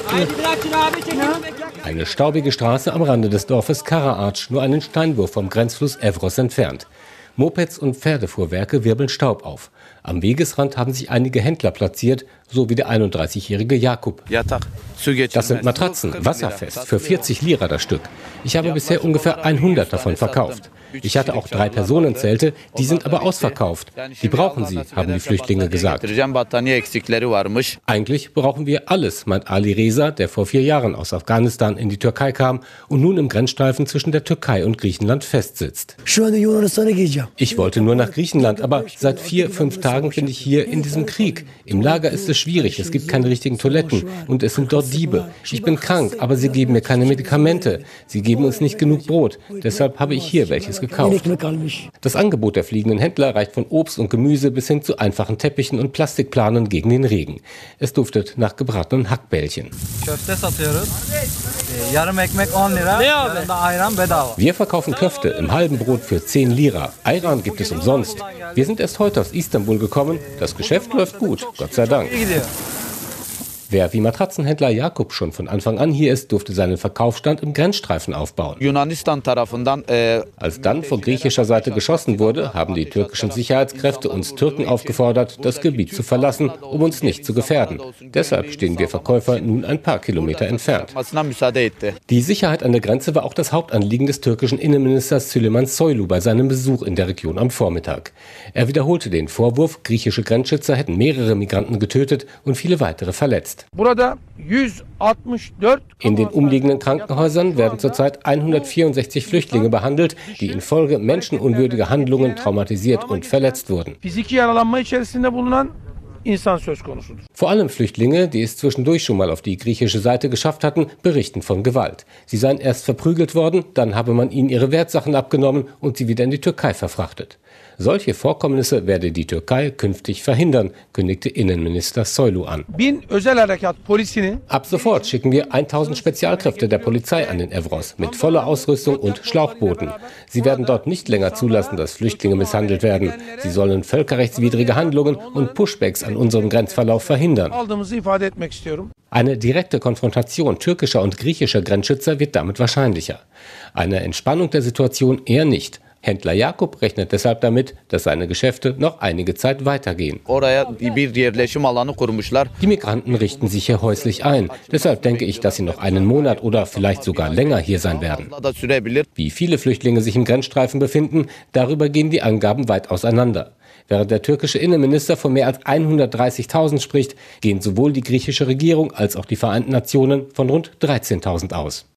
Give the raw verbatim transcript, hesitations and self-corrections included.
Eine staubige Straße am Rande des Dorfes Karaağaç, nur einen Steinwurf vom Grenzfluss Evros entfernt. Mopeds und Pferdefuhrwerke wirbeln Staub auf. Am Wegesrand haben sich einige Händler platziert, so wie der einunddreißigjährige Jakub. Das sind Matratzen, wasserfest, für vierzig Lira das Stück. Ich habe bisher ungefähr hundert davon verkauft. Ich hatte auch drei Personenzelte, die sind aber ausverkauft. Die brauchen sie, haben die Flüchtlinge gesagt. Eigentlich brauchen wir alles, meint Ali Reza, der vor vier Jahren aus Afghanistan in die Türkei kam und nun im Grenzstreifen zwischen der Türkei und Griechenland festsitzt. Ich wollte nur nach Griechenland, aber seit vier, fünf Tagen bin ich hier in diesem Krieg. Im Lager ist es schwierig, es gibt keine richtigen Toiletten und es sind dort Diebe. Ich bin krank, aber sie geben mir keine Medikamente. Sie geben uns nicht genug Brot. Deshalb habe ich hier welches gekauft. Das Angebot der fliegenden Händler reicht von Obst und Gemüse bis hin zu einfachen Teppichen und Plastikplanen gegen den Regen. Es duftet nach gebratenen Hackbällchen. Wir verkaufen Köfte im halben Brot für zehn Lira. Ayran gibt es umsonst. Wir sind erst heute aus Istanbul gekommen. Das Geschäft läuft gut, Gott sei Dank. Wer wie Matratzenhändler Jakub schon von Anfang an hier ist, durfte seinen Verkaufsstand im Grenzstreifen aufbauen. Als dann von griechischer Seite geschossen wurde, haben die türkischen Sicherheitskräfte uns Türken aufgefordert, das Gebiet zu verlassen, um uns nicht zu gefährden. Deshalb stehen wir Verkäufer nun ein paar Kilometer entfernt. Die Sicherheit an der Grenze war auch das Hauptanliegen des türkischen Innenministers Süleyman Soylu bei seinem Besuch in der Region am Vormittag. Er wiederholte den Vorwurf, griechische Grenzschützer hätten mehrere Migranten getötet und viele weitere verletzt. In den umliegenden Krankenhäusern werden zurzeit hundertvierundsechzig Flüchtlinge behandelt, die infolge menschenunwürdiger Handlungen traumatisiert und verletzt wurden. Vor allem Flüchtlinge, die es zwischendurch schon mal auf die griechische Seite geschafft hatten, berichten von Gewalt. Sie seien erst verprügelt worden, dann habe man ihnen ihre Wertsachen abgenommen und sie wieder in die Türkei verfrachtet. Solche Vorkommnisse werde die Türkei künftig verhindern, kündigte Innenminister Soylu an. Ab sofort schicken wir tausend Spezialkräfte der Polizei an den Evros mit voller Ausrüstung und Schlauchbooten. Sie werden dort nicht länger zulassen, dass Flüchtlinge misshandelt werden. Sie sollen völkerrechtswidrige Handlungen und Pushbacks an unserem Grenzverlauf verhindern. Eine direkte Konfrontation türkischer und griechischer Grenzschützer wird damit wahrscheinlicher. Eine Entspannung der Situation eher nicht. Händler Jakub rechnet deshalb damit, dass seine Geschäfte noch einige Zeit weitergehen. Die Migranten richten sich hier häuslich ein. Deshalb denke ich, dass sie noch einen Monat oder vielleicht sogar länger hier sein werden. Wie viele Flüchtlinge sich im Grenzstreifen befinden, darüber gehen die Angaben weit auseinander. Während der türkische Innenminister von mehr als hundertdreißigtausend spricht, gehen sowohl die griechische Regierung als auch die Vereinten Nationen von rund dreizehntausend aus.